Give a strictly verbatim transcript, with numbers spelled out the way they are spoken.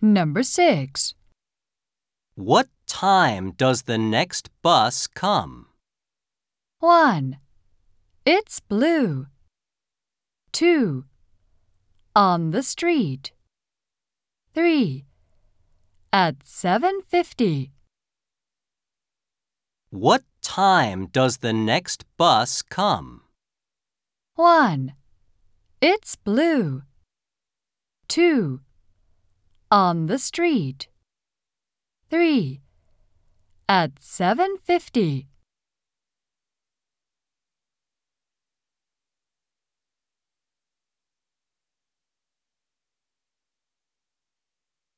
Number six. What time does the next bus come? one. It's blue. two. On the street. three. At seven fifty. What time does the next bus come? one. It's blue. two. On the street. three. At seven fifty.